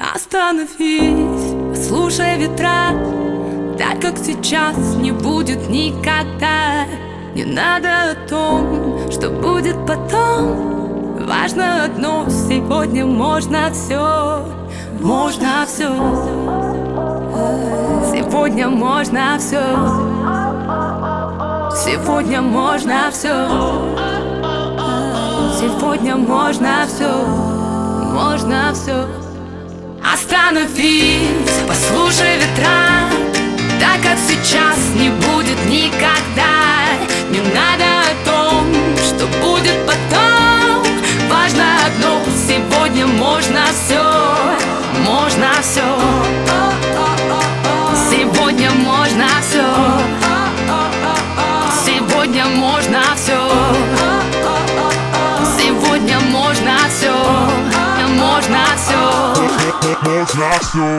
Остановись, послушай ветра, так как сейчас не будет никогда. Не надо о том, что будет потом. Важно одно, сегодня можно все. Можно все. Сегодня можно все. Сегодня можно все. Сегодня можно все. Можно все. Остановись, послушай ветра, так как сейчас не будет никогда. Не надо о том, что будет потом. Важно одно, сегодня можно все. Можно все. Сегодня можно все. Сегодня можно все. Сегодня можно все. Можно все. Можно все.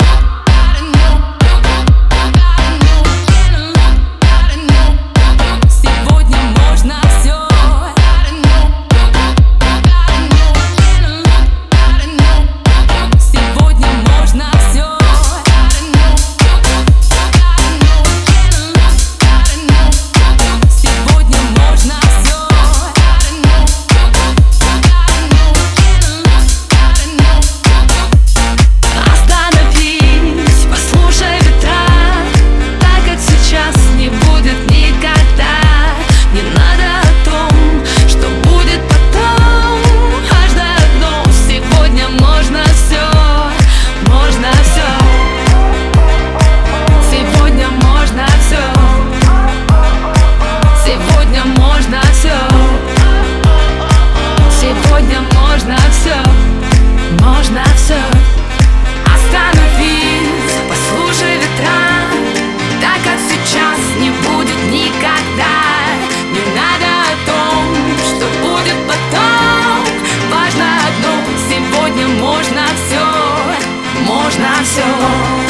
Можно все. Остановись, послушай ветра, так как сейчас не будет никогда. Не надо о том, что будет потом. Важно одно, сегодня можно все. Можно все.